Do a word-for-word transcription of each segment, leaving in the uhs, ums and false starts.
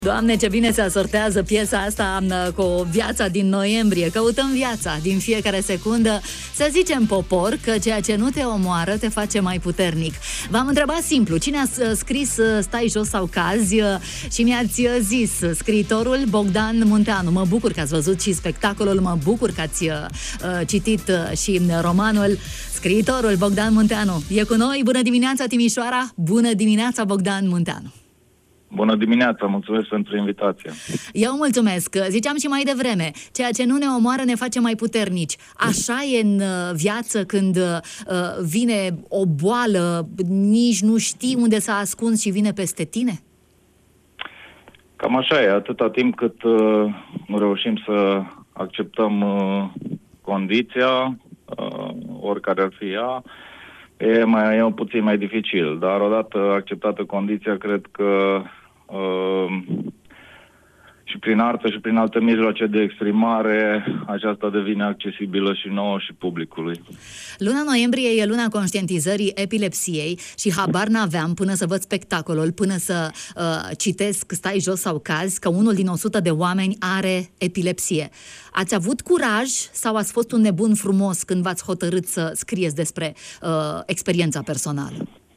Doamne, ce bine se asortează piesa asta cu viața din noiembrie. Căutăm viața din fiecare secundă. Să zicem, popor, că ceea ce nu te omoară te face mai puternic. V-am întrebat simplu, cine a scris Stai jos sau cazi? Și mi-ați zis, scriitorul Bogdan Munteanu. Mă bucur că ați văzut și spectacolul, mă bucur că ați uh, citit și romanul. Scriitorul Bogdan Munteanu e cu noi. Bună dimineața, Timișoara! Bună dimineața, Bogdan Munteanu! Bună dimineața, mulțumesc pentru invitație. Eu mulțumesc. Ziceam și mai devreme, ceea ce nu ne omoară ne face mai puternici. Așa e în viață când uh, vine o boală, nici nu știi unde s-a ascuns și vine peste tine? Cam așa e, atâta timp cât uh, nu reușim să acceptăm uh, condiția, uh, oricare ar fi ea, e, mai, e un puțin mai dificil, dar odată acceptată condiția, cred că uh, și prin artă și prin alte mijloace de exprimare, aceasta devine accesibilă și nouă și publicului. Luna noiembrie e luna conștientizării epilepsiei și habar n-aveam până să văd spectacolul, până să uh, citesc Stai jos sau cazi, că unul din o sută de oameni are epilepsie. Ați avut curaj sau ați fost un nebun frumos când v-ați hotărât să scrieți despre uh, experiența personală?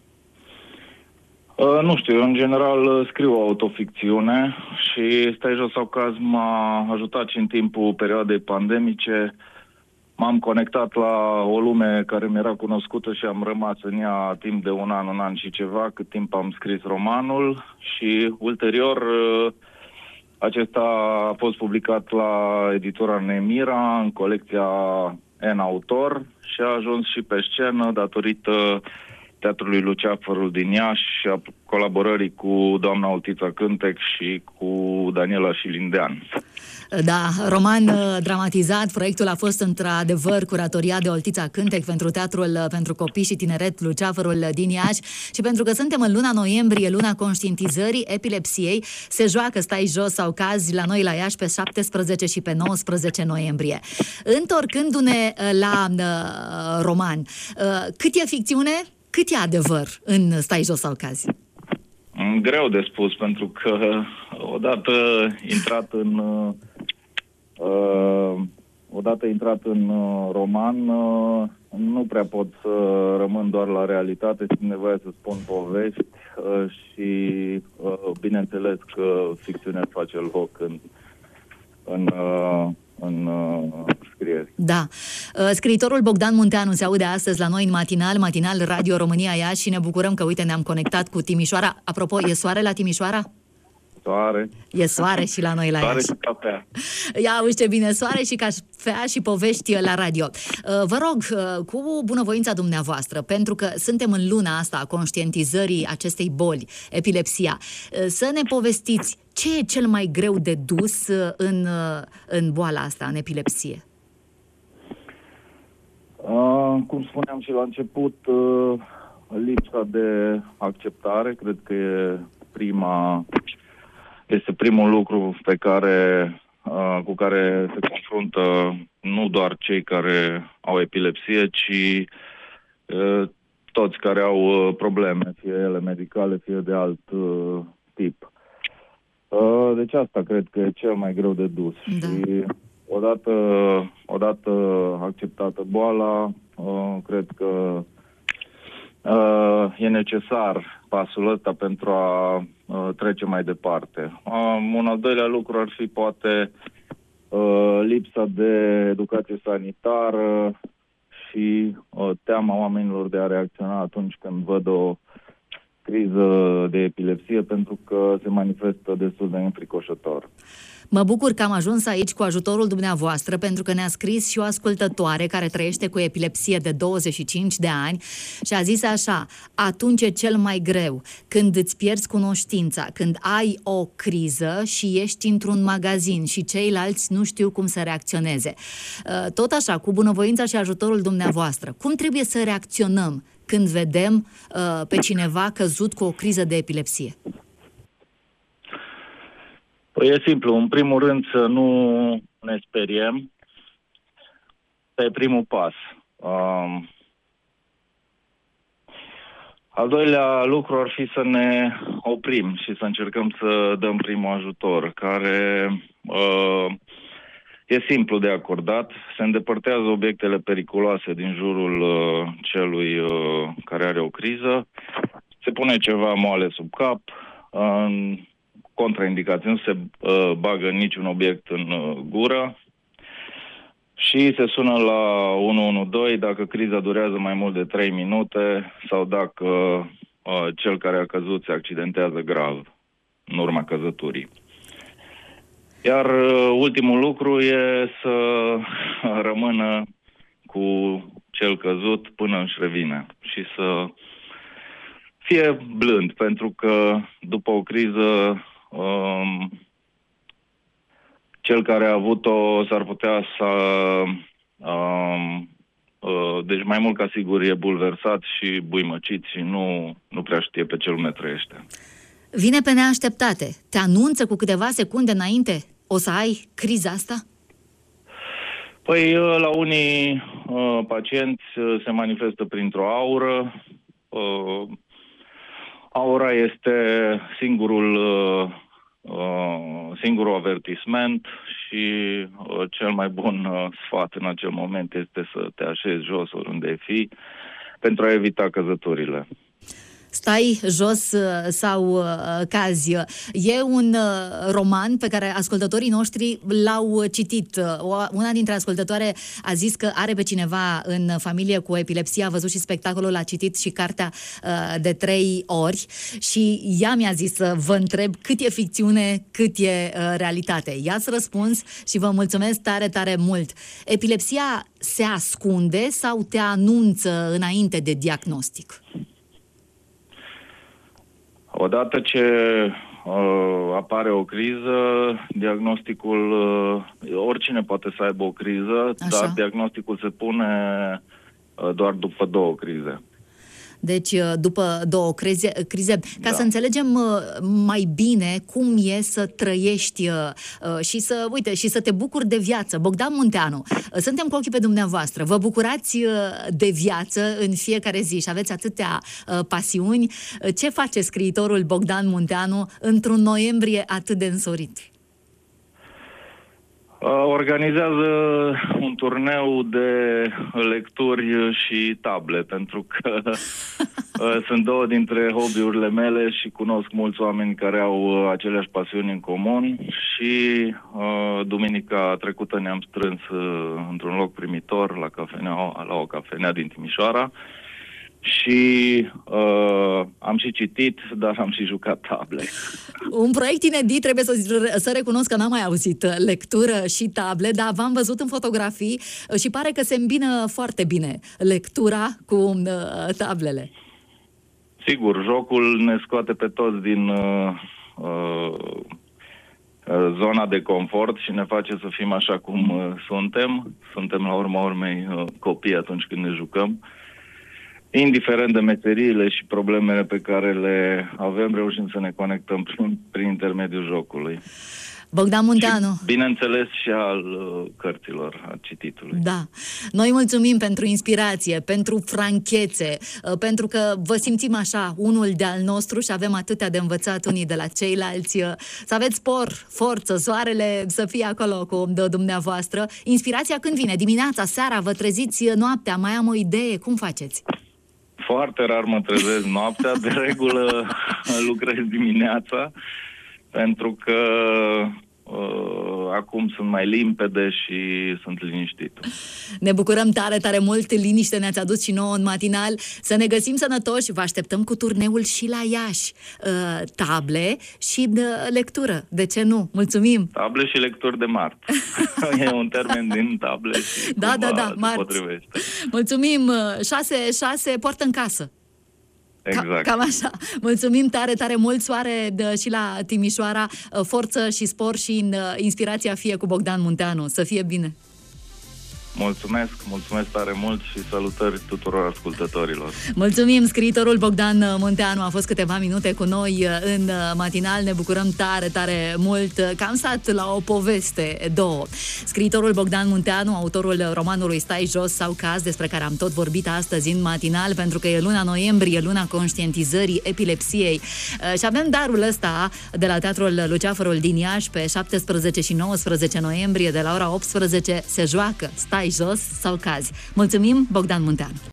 Uh, nu știu, eu în general scriu autoficțiune și Stai jos sau caz m-a ajutat și în timpul perioadei pandemice. M-am conectat la o lume care mi-era cunoscută și am rămas în ea timp de un an, un an și ceva, cât timp am scris romanul și ulterior acesta a fost publicat la editura Nemira în colecția N Autor și a ajuns și pe scenă datorită Teatrului Luceafărul din Iași și a colaborării cu doamna Oltița Cântec și cu Daniela Șilindean. Da, roman dramatizat, proiectul a fost într-adevăr curatoria de Oltița Cântec pentru Teatrul pentru Copii și Tineret Luceafărul din Iași și pentru că suntem în luna noiembrie, luna conștientizării epilepsiei, se joacă Stai jos sau cazi la noi la Iași pe șaptesprezece și pe nouăsprezece noiembrie. Întorcându-ne la uh, roman, uh, cât e ficțiune? Cât e adevăr în Stai jos sau cazi? Greu de spus, pentru că odată intrat în uh, odată intrat în uh, roman, uh, nu prea pot să rămân doar la realitate, simt nevoie să spun povești uh, și uh, bineînțeles că ficțiunea face loc în în uh, în uh, scrieri. Da. Uh, scriitorul Bogdan Munteanu se aude astăzi la noi în matinal, matinal Radio România Iași și ne bucurăm că, uite, ne-am conectat cu Timișoara. Apropo, e soare la Timișoara? Soare. E soare și la noi la Soare Iași. și cafea. Ia, uite ce bine, soare și cafea și povești la radio. Uh, vă rog, uh, cu bunăvoința dumneavoastră, pentru că suntem în luna asta a conștientizării acestei boli, epilepsia, uh, să ne povestiți ce e cel mai greu de dus în, în boala asta, în epilepsie? Uh, cum spuneam și la început, uh, lipsa de acceptare, cred că e prima, este primul lucru pe care, uh, cu care se confruntă nu doar cei care au epilepsie, ci uh, toți care au uh, probleme, fie ele medicale, fie de alt uh, tip. Deci asta cred că e cel mai greu de dus. Da. Și odată, odată acceptată boala, cred că e necesar pasul ăsta pentru a trece mai departe. Un al doilea lucru ar fi poate lipsa de educație sanitară și teama oamenilor de a reacționa atunci când văd o criză de epilepsie, pentru că se manifestă destul de înfricoșător. Mă bucur că am ajuns aici cu ajutorul dumneavoastră, pentru că ne-a scris și o ascultătoare care trăiește cu epilepsie de douăzeci și cinci de ani și a zis așa: atunci e cel mai greu, când îți pierzi cunoștința, când ai o criză și ești într-un magazin și ceilalți nu știu cum să reacționeze. Tot așa, cu bunăvoința și ajutorul dumneavoastră, cum trebuie să reacționăm când vedem uh, pe cineva căzut cu o criză de epilepsie? Păi e simplu. În primul rând să nu ne speriem. Pe primul pas. Uh, Al doilea lucru ar fi să ne oprim și să încercăm să dăm primul ajutor, care uh, e simplu de acordat. Se îndepărtează obiectele periculoase din jurul uh, celui uh, care are o criză. Se pune ceva moale sub cap, uh, contraindicații, nu se uh, bagă niciun obiect în uh, gură și se sună la unu unu doi dacă criza durează mai mult de trei minute sau dacă uh, cel care a căzut se accidentează grav în urma căzăturii. Iar uh, ultimul lucru e să rămână cu cel căzut până își revine și să fie blând, pentru că după o criză um, cel care a avut-o s-ar putea să... Um, uh, deci mai mult ca sigur e bulversat și buimăcit și nu, nu prea știe pe ce lume trăiește. Vine pe neașteptate. Te anunță cu câteva secunde înainte? O să ai criza asta? Păi, la unii uh, pacienți se manifestă printr-o aură. Uh, aura este singurul, uh, singurul avertisment și uh, cel mai bun uh, sfat în acel moment este să te așezi jos oriunde ai fi pentru a evita căzăturile. Stai jos sau uh, cazi. E un uh, roman pe care ascultătorii noștri l-au citit. O, una dintre ascultătoare a zis că are pe cineva în familie cu epilepsie, a văzut și spectacolul, a citit și cartea uh, de trei ori și ea mi-a zis să vă întreb cât e ficțiune, cât e uh, realitate. I-ați răspuns și vă mulțumesc tare, tare mult. Epilepsia se ascunde sau te anunță înainte de diagnostic? Odată ce uh, apare o criză, diagnosticul, uh, oricine poate să aibă o criză, Așa. dar diagnosticul se pune uh, doar după două crize. Deci, după două crize, crize ca da. să înțelegem mai bine cum e să trăiești și să, uite, și să te bucuri de viață. Bogdan Munteanu, suntem cu ochii pe dumneavoastră. Vă bucurați de viață în fiecare zi și aveți atâtea pasiuni. Ce face scriitorul Bogdan Munteanu într-un noiembrie atât de însorit? Organizează un turneu de lecturi și table, pentru că sunt două dintre hobby-urile mele și cunosc mulți oameni care au aceleași pasiuni în comun și uh, duminica trecută ne-am strâns uh, într-un loc primitor la, cafenea, la o cafenea din Timișoara și uh, am și citit, dar am și jucat table. Un proiect inedit, trebuie să, să recunosc că n-am mai auzit lectură și table, dar v-am văzut în fotografii și pare că se îmbină foarte bine lectura cu uh, tablele. Sigur, jocul ne scoate pe toți din uh, uh, zona de confort și ne face să fim așa cum uh, suntem. Suntem la urma urmei uh, copii atunci când ne jucăm. Indiferent de meseriile și problemele pe care le avem, reușim să ne conectăm prin, prin intermediul jocului. Bogdan Munteanu. Și, bineînțeles, și al uh, cărților, al cititului. Da. Noi mulțumim pentru inspirație, pentru franchețe, uh, pentru că vă simțim așa, unul de-al nostru și avem atâtea de învățat unii de la ceilalți. Uh, să aveți spor, forță, soarele să fie acolo cu de dumneavoastră. Inspirația când vine? Dimineața, seara, vă treziți noaptea? Mai am o idee? Cum faceți? Foarte rar mă trezesc noaptea, de regulă lucrez dimineața, pentru că uh, acum sunt mai limpede și sunt liniștit. Ne bucurăm tare, tare mult, liniște ne-ați adus și nouă în matinal. Să ne găsim sănătoși, vă așteptăm cu turneul și la Iași. Uh, table și uh, lectură, de ce nu? Mulțumim! Table și lecturi de marți. E un termen din table și da, da, da, marți. Potrivește. Mulțumim! șase șase poartă în casă. Exact. Cam, cam așa. Mulțumim tare, tare mult, soare de, și la Timișoara, forță și spor și inspirația fie cu Bogdan Munteanu. Să fie bine! Mulțumesc, mulțumesc tare mult și salutări tuturor ascultătorilor. Mulțumim, scriitorul Bogdan Munteanu a fost câteva minute cu noi în matinal. Ne bucurăm tare, tare mult că am stat la o poveste două. Scriitorul Bogdan Munteanu, autorul romanului Stai jos sau caz, despre care am tot vorbit astăzi în matinal, pentru că e luna noiembrie, luna conștientizării epilepsiei. Și avem darul ăsta de la Teatrul Luceafărul din Iași pe șaptesprezece și nouăsprezece noiembrie de la ora optsprezece se joacă Stai jos sau cazi. Mulțumim, Bogdan Munteanu!